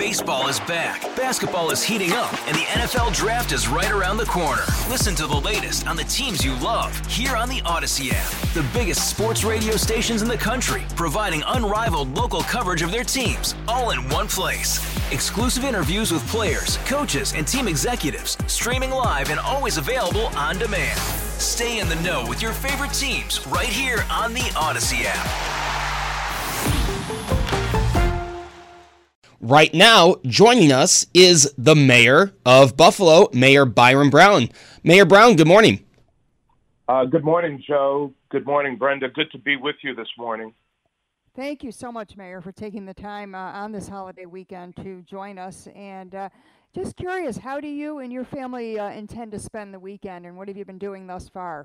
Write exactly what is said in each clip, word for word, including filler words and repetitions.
Baseball is back, basketball is heating up, and the N F L Draft is right around the corner. Listen to the latest on the teams you love here on the Odyssey app. The biggest sports radio stations in the country, providing unrivaled local coverage of their teams, all in one place. Exclusive interviews with players, coaches, and team executives, streaming live and always available on demand. Stay in the know with your favorite teams right here on the Odyssey app. Right now, joining us is the mayor of Buffalo, Mayor Byron Brown. Mayor Brown, good morning. Uh, good morning, Joe. Good morning, Brenda. Good to be with you this morning. Thank you so much, Mayor, for taking the time uh, on this holiday weekend to join us. And uh, just curious, how do you and your family uh, intend to spend the weekend, and what have you been doing thus far?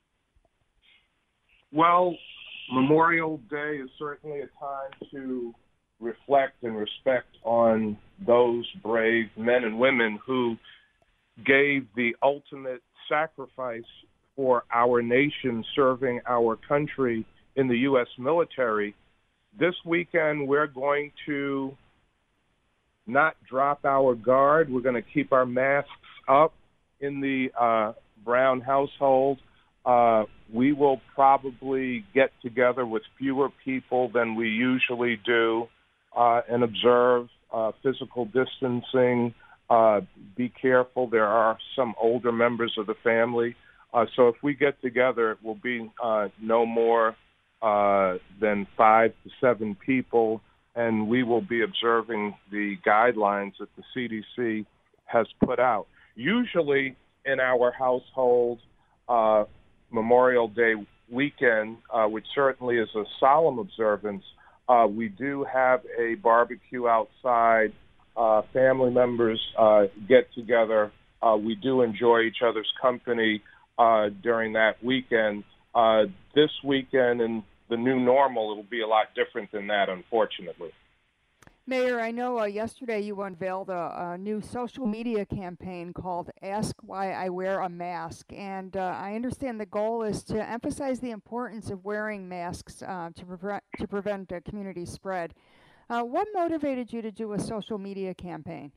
Well, Memorial Day is certainly a time to reflect and respect on those brave men and women who gave the ultimate sacrifice for our nation, serving our country in the U S military. This weekend, we're going to not drop our guard. We're going to keep our masks up in the uh, Brown household. Uh, we will probably get together with fewer people than we usually do. Uh, and observe uh, physical distancing. Uh, be careful. There are some older members of the family. Uh, so if we get together, it will be uh, no more uh, than five to seven people, and we will be observing the guidelines that the C D C has put out. Usually in our household, uh, Memorial Day weekend, uh, which certainly is a solemn observance, Uh, we do have a barbecue outside. Uh, family members uh, get together. Uh, we do enjoy each other's company uh, during that weekend. Uh, this weekend and the new normal, it'll be a lot different than that, unfortunately. Mayor, I know uh, yesterday you unveiled a, a new social media campaign called Ask Why I Wear a Mask. And uh, I understand the goal is to emphasize the importance of wearing masks uh, to, prevent, to prevent uh, community spread. Uh, what motivated you to do a social media campaign?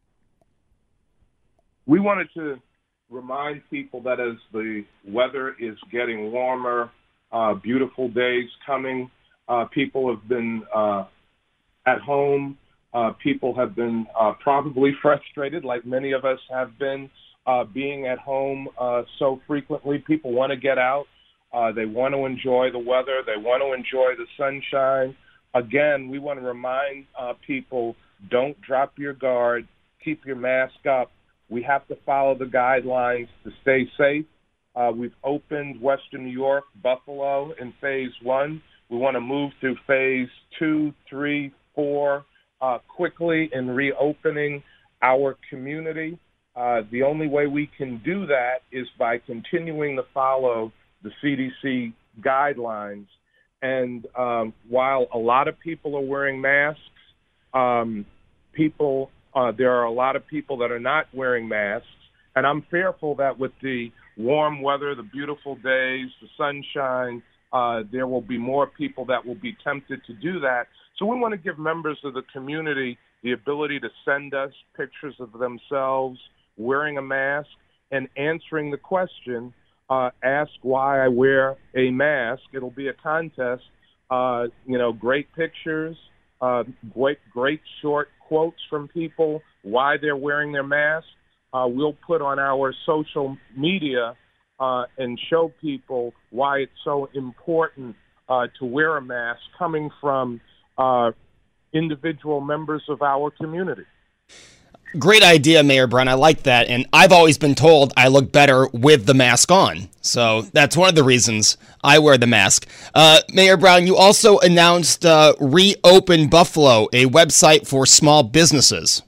We wanted to remind people that as the weather is getting warmer, uh, beautiful days coming, uh, people have been uh, at home. Uh, people have been uh, probably frustrated, like many of us have been, uh, being at home uh, so frequently. People want to get out. Uh, they want to enjoy the weather. They want to enjoy the sunshine. Again, we want to remind uh, people, don't drop your guard. Keep your mask up. We have to follow the guidelines to stay safe. Uh, we've opened Western New York, Buffalo in phase one. We want to move through phase two, three, four, Uh, quickly in reopening our community. Uh, the only way we can do that is by continuing to follow the C D C guidelines. And um, while a lot of people are wearing masks, um, people uh, there are a lot of people that are not wearing masks. And I'm fearful that with the warm weather, the beautiful days, the sunshine, uh, there will be more people that will be tempted to do that. So we want to give members of the community the ability to send us pictures of themselves wearing a mask and answering the question, uh, ask why I wear a mask. It'll be a contest, uh, you know, great pictures, uh, great, great short quotes from people, why they're wearing their mask. Uh, we'll put on our social media uh, and show people why it's so important uh, to wear a mask coming from Uh, individual members of our community. Great idea, Mayor Brown. I like that. And I've always been told I look better with the mask on. So that's one of the reasons I wear the mask. Uh, Mayor Brown, you also announced uh, Reopen Buffalo, a website for small businesses.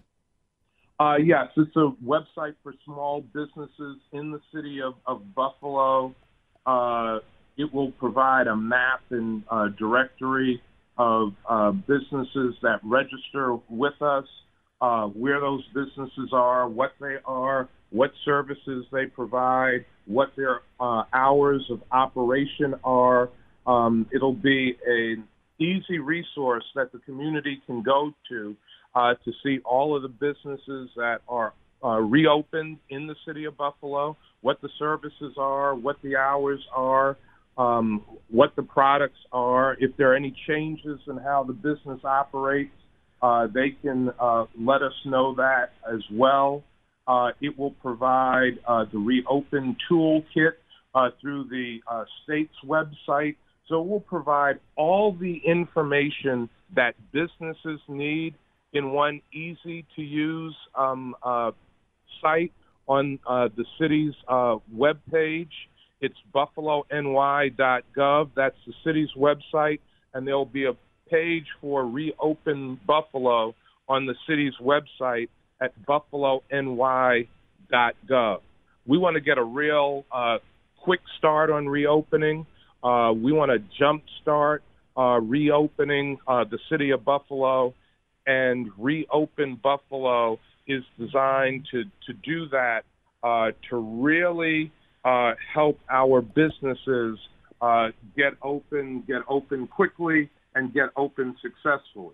Uh, yes, it's a website for small businesses in the city of, of Buffalo. Uh, it will provide a map and uh, directory of uh, businesses that register with us, uh, where those businesses are, what they are, what services they provide, what their uh, hours of operation are. Um, it'll be an easy resource that the community can go to. uh, to see all of the businesses that are uh, reopened in the city of Buffalo, what the services are, what the hours are, um, what the products are. If there are any changes in how the business operates, uh, they can uh, let us know that as well. Uh, it will provide uh, the Reopen Toolkit uh, through the uh, state's website. So it will provide all the information that businesses need in one easy-to-use um, uh, site on uh, the city's uh, webpage. It's buffalo n y dot gov. That's the city's website, and there will be a page for Reopen Buffalo on the city's website at buffalo n y dot gov. We want to get a real uh, quick start on reopening. Uh, we want to jumpstart uh, reopening uh, the city of Buffalo, and Reopen Buffalo is designed to, to do that, uh, to really uh, help our businesses uh, get open, get open quickly, and get open successfully.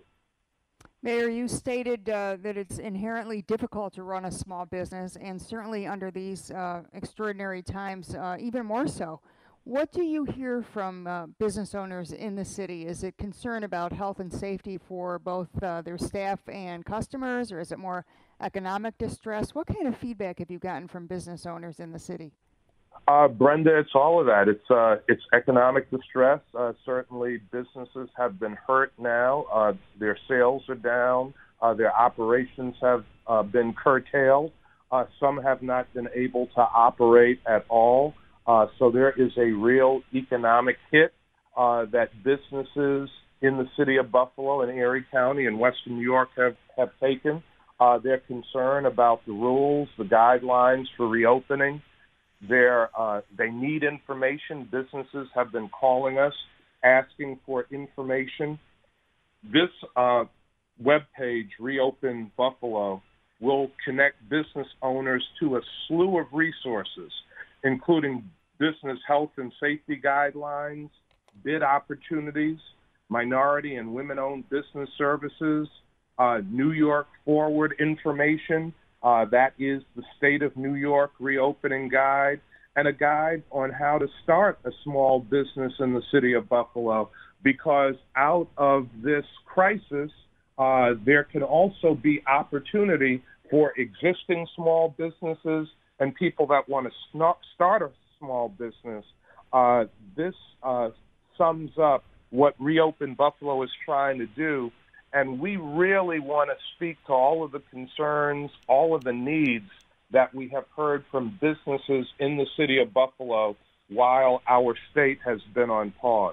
Mayor, you stated uh, that it's inherently difficult to run a small business, and certainly under these uh, extraordinary times, uh, even more so. What do you hear from uh, business owners in the city? Is it concern about health and safety for both uh, their staff and customers, or is it more economic distress? What kind of feedback have you gotten from business owners in the city? Uh, Brenda, it's all of that. It's uh, it's economic distress. Uh, certainly, businesses have been hurt now. Uh, their sales are down. Uh, their operations have uh, been curtailed. Uh, some have not been able to operate at all. Uh, so there is a real economic hit uh, that businesses in the city of Buffalo and Erie County and Western New York have, have taken. Uh, they're concerned about the rules, the guidelines for reopening. They're, uh, they need information. Businesses have been calling us, asking for information. This uh, webpage, Reopen Buffalo, will connect business owners to a slew of resources, including business health and safety guidelines, bid opportunities, minority and women-owned business services, uh, New York Forward information. Uh, that is the State of New York Reopening Guide, and a guide on how to start a small business in the city of Buffalo, because out of this crisis, uh, there can also be opportunity for existing small businesses and people that want to start a small business. Uh, this uh, sums up what Reopen Buffalo is trying to do. And we really want to speak to all of the concerns, all of the needs that we have heard from businesses in the city of Buffalo while our state has been on pause.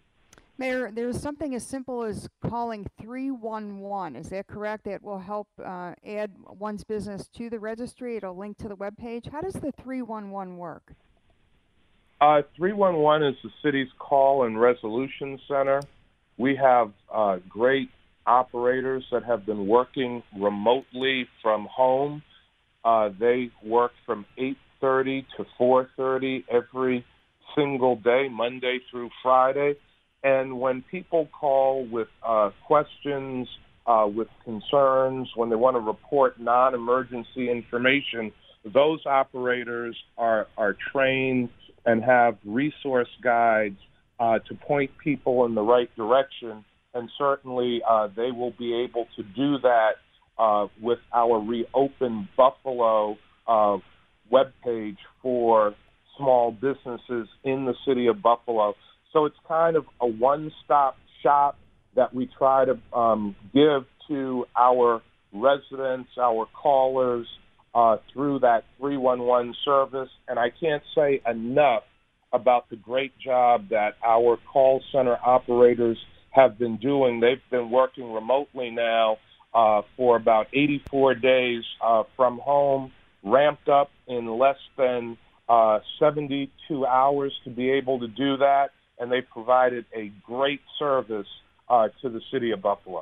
Mayor, there's something as simple as calling three one one. Is that correct? That will help uh, add one's business to the registry. It'll link to the webpage. How does the three one one work? Uh, three one one is the city's call and resolution center. We have uh, great operators that have been working remotely from home. Uh, they work from eight thirty to four thirty every single day, Monday through Friday. And when people call with uh, questions, uh, with concerns, when they want to report non-emergency information, those operators are, are trained and have resource guides uh, to point people in the right direction. And certainly uh, they will be able to do that uh, with our Reopen Buffalo uh, webpage for small businesses in the city of Buffalo. So it's kind of a one-stop shop that we try to um, give to our residents, our callers, uh, through that three one one service. And I can't say enough about the great job that our call center operators have been doing. They've been working remotely now uh, for about eighty-four days uh, from home, ramped up in less than uh, seventy-two hours to be able to do that. And they provided a great service uh, to the city of Buffalo.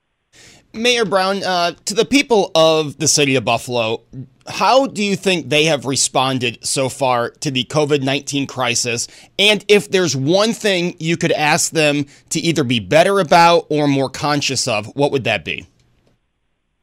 Mayor Brown, uh, to the people of the city of Buffalo, how do you think they have responded so far to the COVID nineteen crisis? And if there's one thing you could ask them to either be better about or more conscious of, what would that be?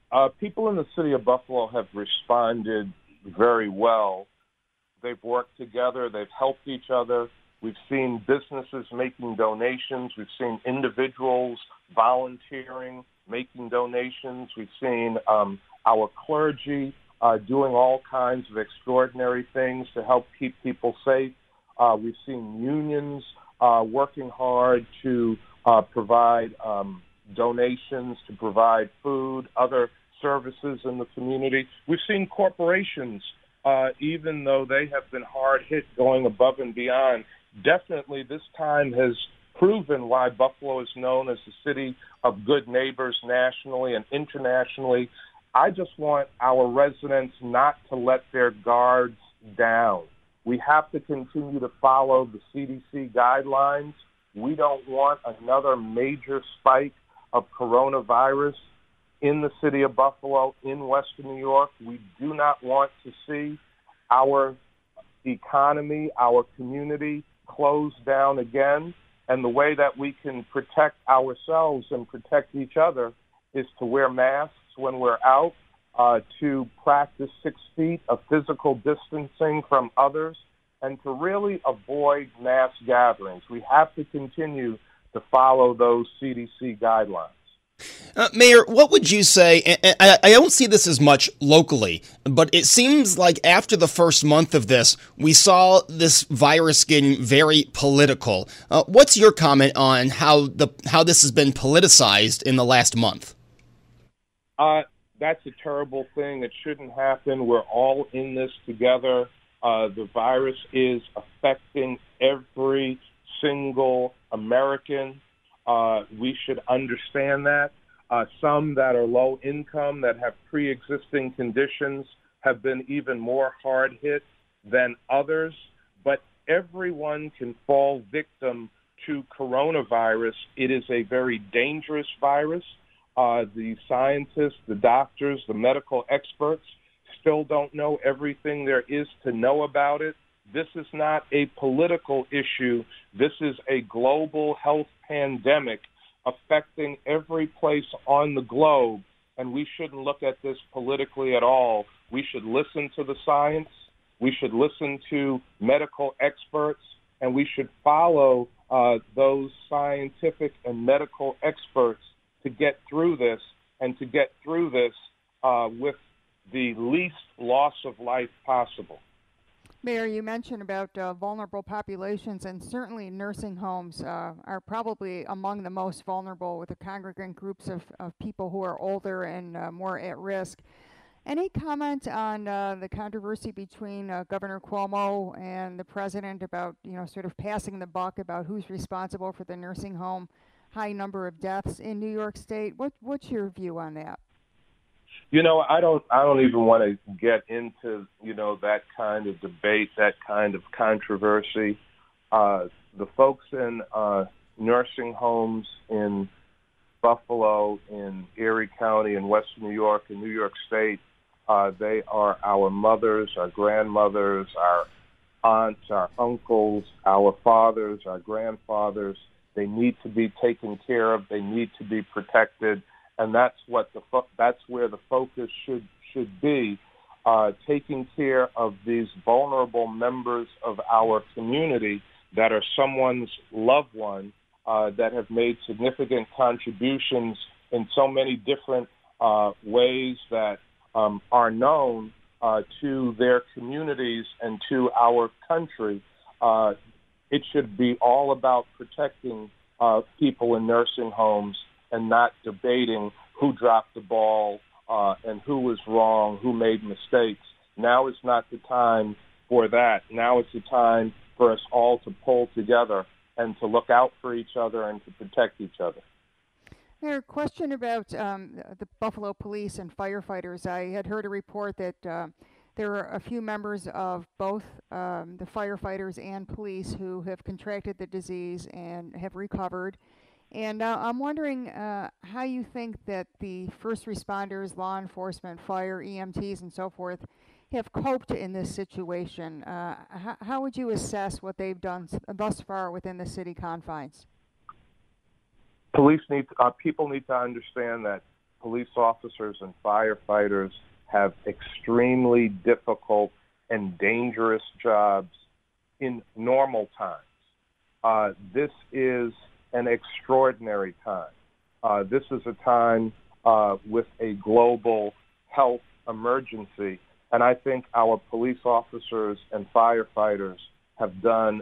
Uh, people in the city of Buffalo have responded very well. They've worked together. They've helped each other. We've seen businesses making donations. We've seen individuals volunteering, making donations. We've seen um, our clergy uh, doing all kinds of extraordinary things to help keep people safe. Uh, we've seen unions uh, working hard to uh, provide um, donations, to provide food, other services in the community. We've seen corporations, uh, even though they have been hard hit, going above and beyond. Definitely this time has proven why Buffalo is known as the city of good neighbors nationally and internationally. I just want our residents not to let their guards down. We have to continue to follow the C D C guidelines. We don't want another major spike of coronavirus in the city of Buffalo, in Western New York. We do not want to see our economy, our community closed down again. And the way that we can protect ourselves and protect each other is to wear masks when we're out, uh, to practice six feet of physical distancing from others, and to really avoid mass gatherings. We have to continue to follow those C D C guidelines. Uh, Mayor, what would you say, and I, I don't see this as much locally, but it seems like after the first month of this, we saw this virus getting very political. Uh, what's your comment on how the how this has been politicized in the last month? Uh, that's a terrible thing. It shouldn't happen. We're all in this together. Uh, the virus is affecting every single American. Uh, we should understand that. Uh, some that are low income, that have pre-existing conditions, have been even more hard hit than others. But everyone can fall victim to coronavirus. It is a very dangerous virus. Uh, the scientists, the doctors, the medical experts still don't know everything there is to know about it. This is not a political issue. This is a global health pandemic affecting every place on the globe, and we shouldn't look at this politically at all. We should listen to the science. We should listen to medical experts, and we should follow uh, those scientific and medical experts to get through this, and to get through this uh, with the least loss of life possible. Mayor, you mentioned about uh, vulnerable populations, and certainly nursing homes uh, are probably among the most vulnerable, with the congregant groups of, of people who are older and uh, more at risk. Any comment on uh, the controversy between uh, Governor Cuomo and the president about, you know, sort of passing the buck about who's responsible for the nursing home high number of deaths in New York State? What, what's your view on that? You know, I don't I don't even want to get into, you know, that kind of debate, that kind of controversy. Uh, the folks in uh, nursing homes in Buffalo, in Erie County, in Western New York, in New York State, uh, they are our mothers, our grandmothers, our aunts, our uncles, our fathers, our grandfathers. They need to be taken care of. They need to be protected. And that's what the fo- that's where the focus should should be, uh, taking care of these vulnerable members of our community that are someone's loved one, uh, that have made significant contributions in so many different uh, ways that um, are known uh, to their communities and to our country. Uh, it should be all about protecting uh, people in nursing homes, and not debating who dropped the ball uh, and who was wrong, who made mistakes. Now is not the time for that. Now is the time for us all to pull together and to look out for each other and to protect each other. Mayor, question about um, the Buffalo police and firefighters. I had heard a report that uh, there are a few members of both um, the firefighters and police who have contracted the disease and have recovered. And uh, I'm wondering uh, how you think that the first responders, law enforcement, fire, E M Ts, and so forth have coped in this situation. Uh, how, how would you assess what they've done thus far within the city confines? Police need, uh, people need to understand that police officers and firefighters have extremely difficult and dangerous jobs in normal times. Uh, this is an extraordinary time. Uh, this is a time uh, with a global health emergency, and I think our police officers and firefighters have done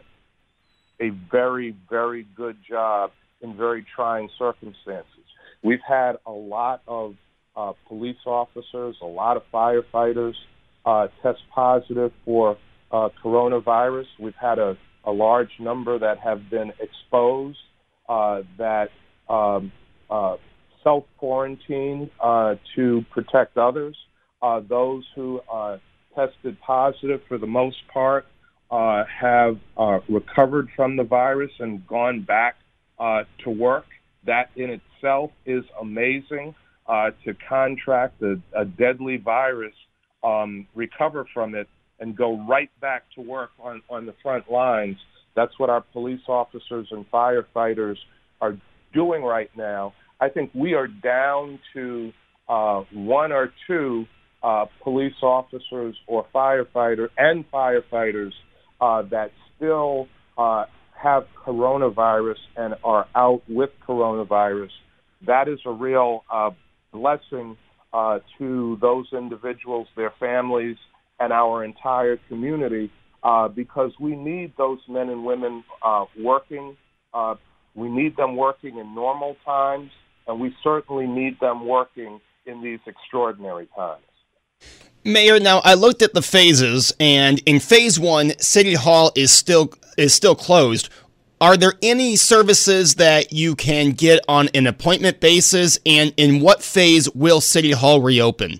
a very, very good job in very trying circumstances. We've had a lot of uh, police officers, a lot of firefighters uh, test positive for uh, coronavirus. We've had a, a large number that have been exposed, uh, that um, uh, self-quarantined uh, to protect others. Uh, those who uh, tested positive, for the most part, uh, have uh, recovered from the virus and gone back uh, to work. That in itself is amazing. Uh, to contract a, a deadly virus, um, recover from it, and go right back to work on, on the front lines. That's what our police officers and firefighters are doing right now. I think we are down to uh, one or two uh, police officers or firefighter and firefighters uh, that still uh, have coronavirus and are out with coronavirus. That is a real uh, blessing uh, to those individuals, their families, and our entire community, uh, because we need those men and women uh, working. Uh, we need them working in normal times, and we certainly need them working in these extraordinary times. Mayor, now I looked at the phases, and in phase one, City Hall is still is still closed. Are there any services that you can get on an appointment basis, and in what phase will City Hall reopen?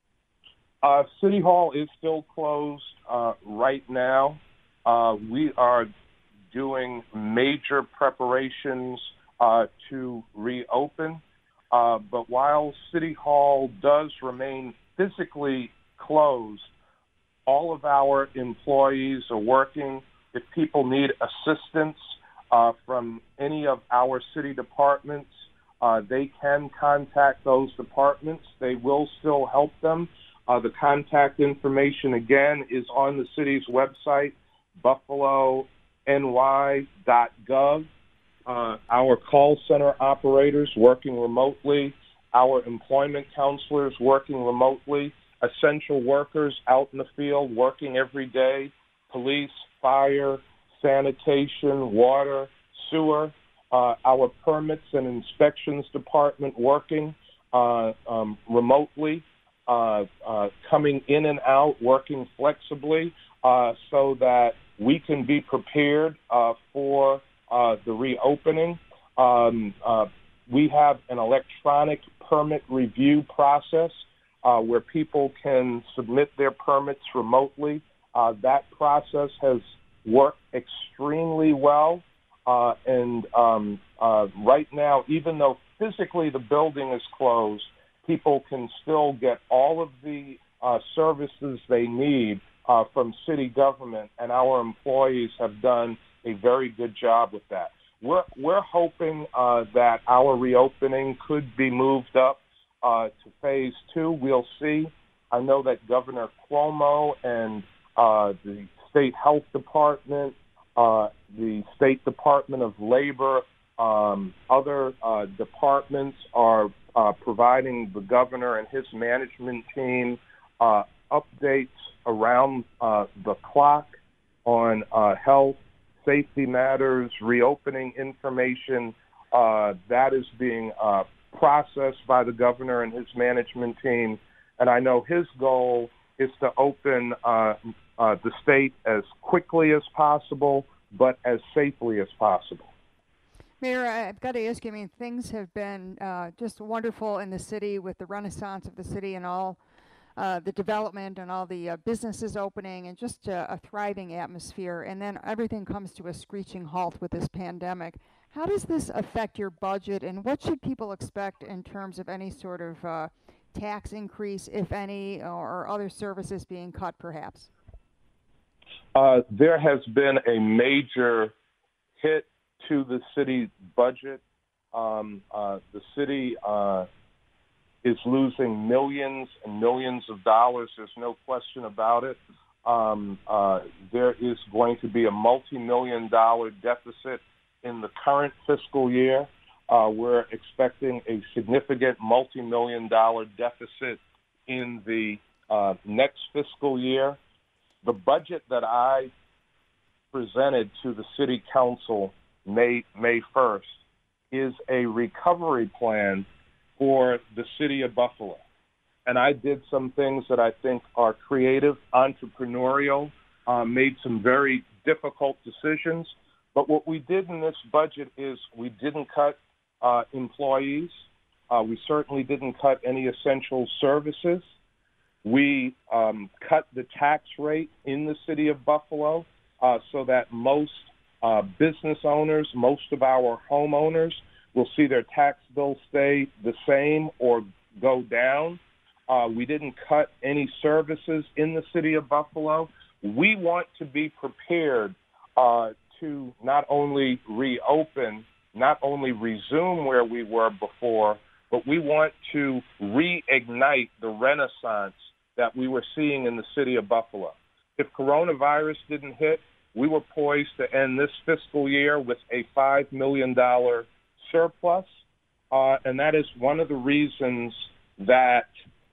Uh, City Hall is still closed uh, right now. Uh, we are doing major preparations uh, to reopen, uh, but while City Hall does remain physically closed, all of our employees are working. If people need assistance Uh, from any of our city departments, uh, they can contact those departments. They will still help them. Uh, the contact information, again, is on the city's website, buffalo n y dot gov. Uh, our call center operators working remotely, our employment counselors working remotely, essential workers out in the field working every day, police, fire, sanitation, water, sewer, uh, our permits and inspections department working uh, um, remotely, uh, uh, coming in and out, working flexibly uh, so that we can be prepared uh, for uh, the reopening. Um, uh, we have an electronic permit review process uh, where people can submit their permits remotely. Uh, that process has work extremely well, uh, and um, uh, right now, even though physically the building is closed, people can still get all of the uh, services they need uh, from city government, and our employees have done a very good job with that. We're, we're hoping uh, that our reopening could be moved up uh, to phase two. We'll see. I know that Governor Cuomo and uh, the State Health Department, uh, the State Department of Labor, um, other uh, departments are uh, providing the governor and his management team uh, updates around uh, the clock on uh, health, safety matters, reopening information. Uh, that is being uh, processed by the governor and his management team. And I know his goal is to open uh, Uh, the state as quickly as possible, but as safely as possible. Mayor, I've got to ask you, I mean, things have been uh, just wonderful in the city with the renaissance of the city and all uh, the development and all the uh, businesses opening and just uh, a thriving atmosphere. And then everything comes to a screeching halt with this pandemic. How does this affect your budget, and what should people expect in terms of any sort of uh, tax increase, if any, or other services being cut, perhaps? Uh, there has been a major hit to the city budget. Um, uh, the city uh, is losing millions and millions of dollars. There's no question about it. Um, uh, there is going to be a multi-million dollar deficit in the current fiscal year. Uh, we're expecting a significant multi-million dollar deficit in the uh, next fiscal year. The budget that I presented to the City Council May, May first is a recovery plan for the city of Buffalo. And I did some things that I think are creative, entrepreneurial, uh, made some very difficult decisions. But what we did in this budget is we didn't cut uh, employees. Uh, we certainly didn't cut any essential services. We um, cut the tax rate in the city of Buffalo uh, so that most uh, business owners, most of our homeowners will see their tax bill stay the same or go down. Uh, we didn't cut any services in the city of Buffalo. We want to be prepared uh, to not only reopen, not only resume where we were before, but we want to reignite the renaissance that we were seeing in the city of Buffalo. If coronavirus didn't hit, we were poised to end this fiscal year with a five million dollars surplus, uh, and that is one of the reasons that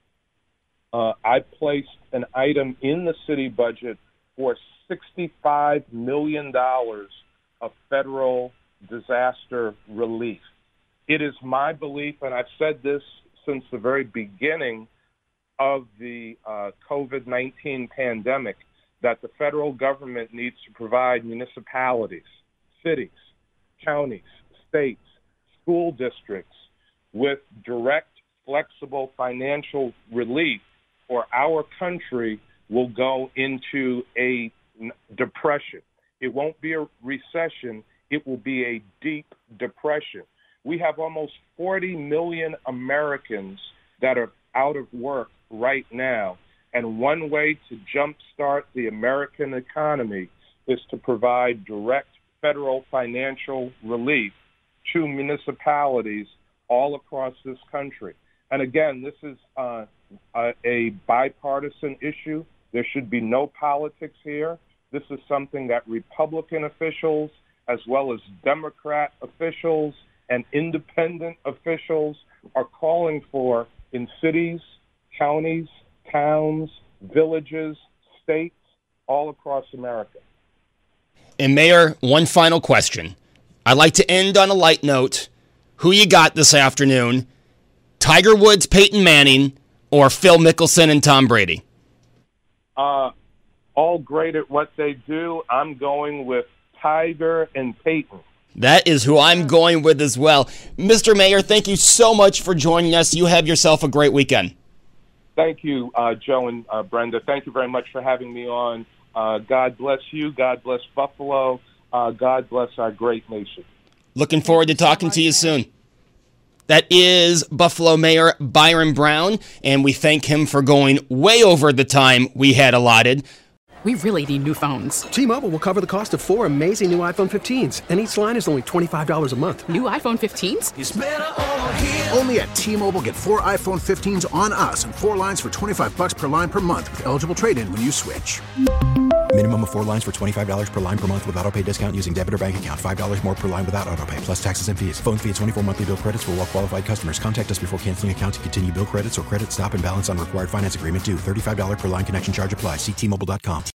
uh, I placed an item in the city budget for sixty-five million dollars of federal disaster relief. It is my belief, and I've said this since the very beginning of the uh, COVID nineteen pandemic, that the federal government needs to provide municipalities, cities, counties, states, school districts with direct, flexible financial relief, or our country will go into a depression. It won't be a recession. It will be a deep depression. We have almost forty million Americans that are out of work right now, and one way to jumpstart the American economy is to provide direct federal financial relief to municipalities all across this country. And again, this is uh, a, a bipartisan issue. There should be no politics here. This is something that Republican officials, as well as Democrat officials and independent officials, are calling for in cities, counties, towns, villages, states, all across America. And Mayor, one final question. I'd like to end on a light note. Who you got this afternoon? Tiger Woods, Peyton Manning, or Phil Mickelson and Tom Brady? Uh, all great at what they do. I'm going with Tiger and Peyton. That is who I'm going with as well. Mister Mayor, thank you so much for joining us. You have yourself a great weekend. Thank you, uh, Joe and uh, Brenda. Thank you very much for having me on. Uh, God bless you. God bless Buffalo. Uh, God bless our great nation. Looking forward to talking to you soon. That is Buffalo Mayor Byron Brown, and we thank him for going way over the time we had allotted. We really need new phones. T-Mobile will cover the cost of four amazing new iPhone fifteens, and each line is only twenty-five dollars a month. New iPhone fifteens? It's better over here. Only at T-Mobile, get four iPhone fifteens on us and four lines for twenty-five dollars per line per month with eligible trade-in when you switch. Minimum of four lines for twenty-five dollars per line per month with autopay discount using debit or bank account. five dollars more per line without autopay, plus taxes and fees. Phone fee at twenty-four monthly bill credits for well-qualified customers. Contact us before canceling account to continue bill credits or credit stop and balance on required finance agreement due. thirty-five dollars per line connection charge applies. See T Mobile dot com.